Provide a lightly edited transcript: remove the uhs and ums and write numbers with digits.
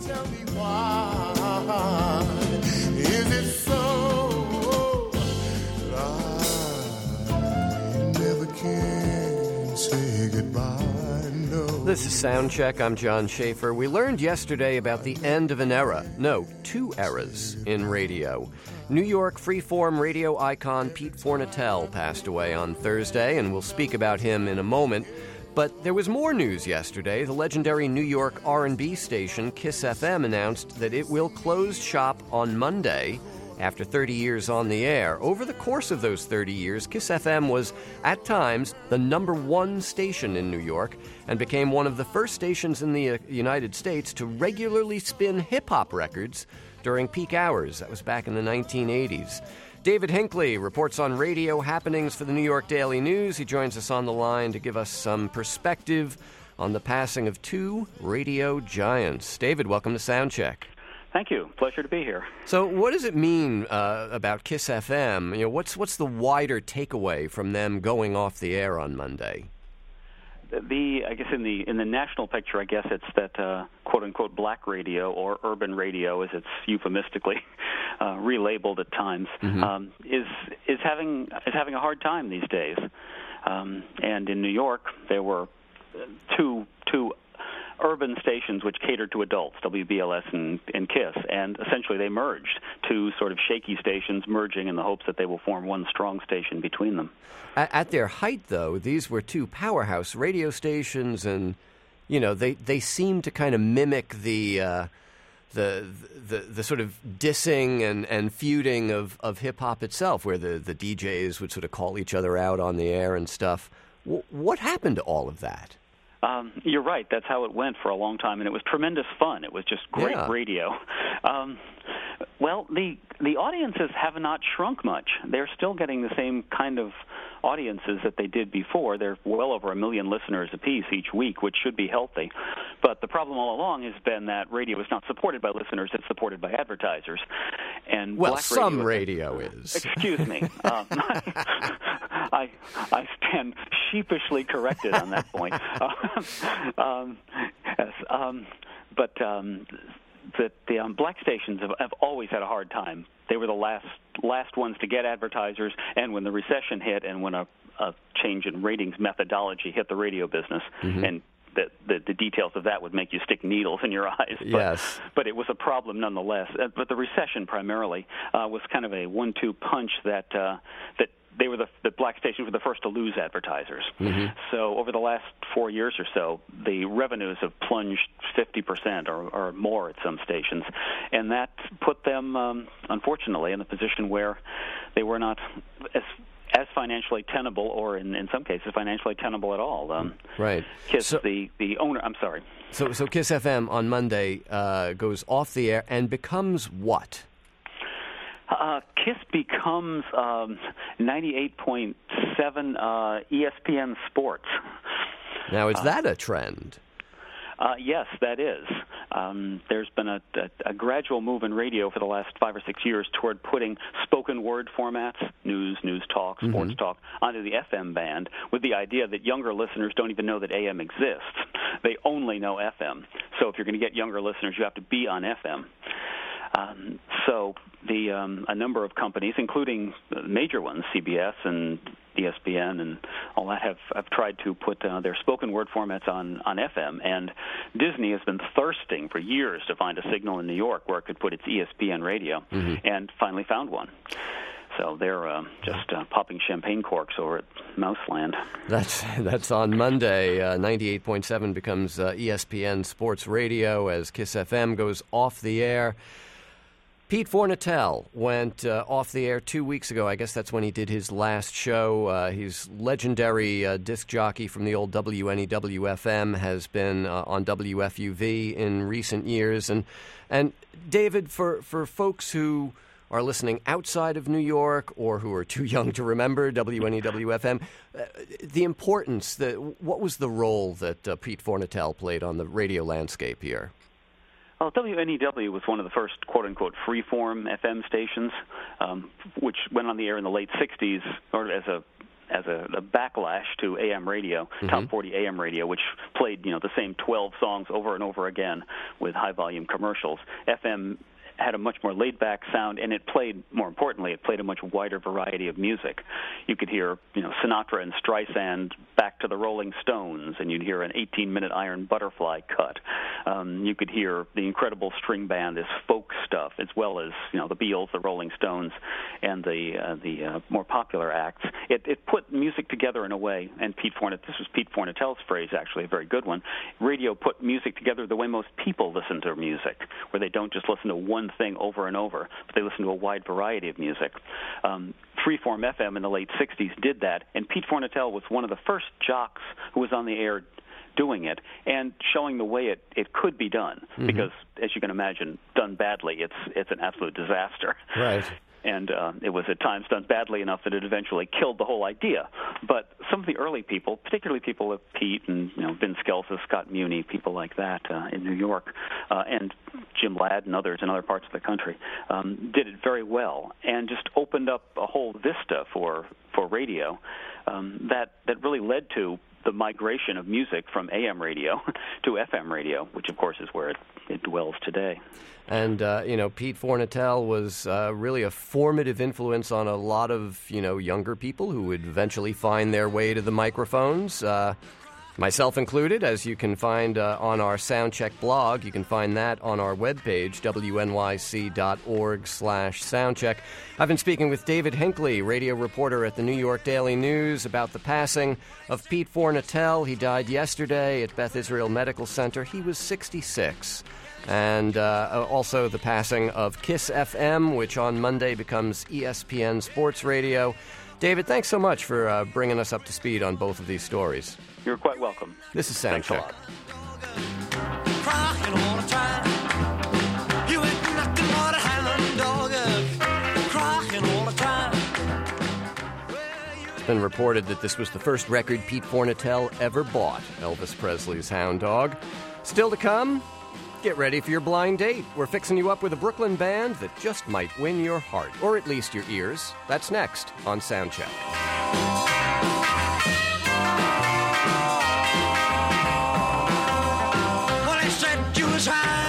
Tell me why is it so that I never can say goodbye? No. This is Soundcheck. I'm John Schaefer. We learned yesterday about the end of an era. No, two eras in radio. New York freeform radio icon Pete Fornatale passed away on Thursday, and we'll speak about him in a moment. But there was more news yesterday. The legendary New York R&B station Kiss FM announced that it will close shop on Monday after 30 years on the air. Over the course of those 30 years, Kiss FM was, at times, the number one station in New York and became one of the first stations in the United States to regularly spin hip-hop records during peak hours. That was back in the 1980s. David Hinckley reports on radio happenings for the New York Daily News. He joins us on the line to give us some perspective on the passing of two radio giants. David, welcome to Soundcheck. Thank you. Pleasure to be here. So what does it mean about Kiss FM? You know, what's the wider takeaway from them going off the air on Monday? I guess in the national picture, I guess it's that quote unquote black radio or urban radio, as it's euphemistically relabeled at times, is having a hard time these days. And in New York, there were two urban stations which catered to adults, WBLS and KISS, and essentially they merged. Two sort of shaky stations merging in the hopes that they will form one strong station between them. At their height, though, these were two powerhouse radio stations, and you know they seem to kind of mimic the sort of dissing and feuding of hip hop itself, where the DJs would sort of call each other out on the air and stuff. What happened to all of that? You're right. That's how it went for a long time, and it was tremendous fun. It was just great radio. Well, the audiences have not shrunk much. They're still getting the same kind of audiences that they did before. They're well over 1 million listeners apiece each week, which should be healthy. But the problem all along has been that radio is not supported by listeners; it's supported by advertisers. And well, some radio is. Excuse me. I stand sheepishly corrected on that point. But the black stations have always had a hard time. They were the last ones to get advertisers, and when the recession hit and when a change in ratings methodology hit the radio business, and the details of that would make you stick needles in your eyes. Yes. But it was a problem nonetheless. But the recession primarily was kind of a 1-2 punch that they were the black stations were the first to lose advertisers. So over the last 4 years or so, the revenues have plunged 50% or more at some stations, and that put them, unfortunately, in a position where they were not as financially tenable, or in some cases financially tenable at all. Right. KISS, the owner. I'm sorry. So KISS FM on Monday goes off the air and becomes what? KISS becomes 98.7 ESPN Sports. Now, is that a trend? Yes, that is. There's been a gradual move in radio for the last 5 or 6 years toward putting spoken word formats, news talk, sports talk, onto the FM band with the idea that younger listeners don't even know that AM exists. They only know FM. So if you're going to get younger listeners, you have to be on FM. So a number of companies, including major ones, CBS and ESPN and all that, have tried to put their spoken word formats on FM. And Disney has been thirsting for years to find a signal in New York where it could put its ESPN radio, and finally found one. So they're just popping champagne corks over at Mouseland. That's on Monday. 98.7 becomes ESPN Sports Radio as KISS FM goes off the air. Pete Fornatale went off the air 2 weeks ago. I guess that's when he did his last show. He's legendary disc jockey from the old WNEW-FM, has been on WFUV in recent years. And David, for folks who are listening outside of New York or who are too young to remember WNEW-FM, the importance, what was the role that Pete Fornatale played on the radio landscape here? Well, WNEW was one of the first quote-unquote free-form FM stations, which went on the air in the late 60s or as as a backlash to AM radio, Top 40 AM radio, which played the same 12 songs over and over again with high volume commercials. FM had a much more laid-back sound, and more importantly, it played a much wider variety of music. You could hear, Sinatra and Streisand back to the Rolling Stones, and you'd hear an 18-minute Iron Butterfly cut. You could hear the incredible string band, this folk stuff, as well as, the Beatles, the Rolling Stones, and the more popular acts. It put music together in a way, and this was Pete Fornatel's phrase, actually, a very good one. Radio put music together the way most people listen to music, where they don't just listen to one thing over and over, but they listen to a wide variety of music. Freeform FM in the late 60s did that, and Pete Fornatel was one of the first jocks who was on the air doing it and showing the way it could be done, because, as you can imagine, done badly, it's an absolute disaster. Right. And it was at times done badly enough that it eventually killed the whole idea. But some of the early people, particularly people like Pete and Vin Scelsa, Scott Muni, people like that in New York, and Jim Ladd and others in other parts of the country, did it very well and just opened up a whole vista for radio that really led to the migration of music from AM radio to FM radio, which, of course, is where it dwells today. And, Pete Fornatel was really a formative influence on a lot of, younger people who would eventually find their way to the microphones, myself included, as you can find on our Soundcheck blog. You can find that on our webpage, wnyc.org/soundcheck. I've been speaking with David Hinckley, radio reporter at the New York Daily News, about the passing of Pete Fornatel. He died yesterday at Beth Israel Medical Center. He was 66. And also the passing of KISS FM, which on Monday becomes ESPN Sports Radio. David, thanks so much for bringing us up to speed on both of these stories. You're quite welcome. This is Soundcheck. It's been reported that this was the first record Pete Fornatel ever bought, Elvis Presley's Hound Dog. Still to come, get ready for your blind date. We're fixing you up with a Brooklyn band that just might win your heart, or at least your ears. That's next on Soundcheck. Well, they said you was high.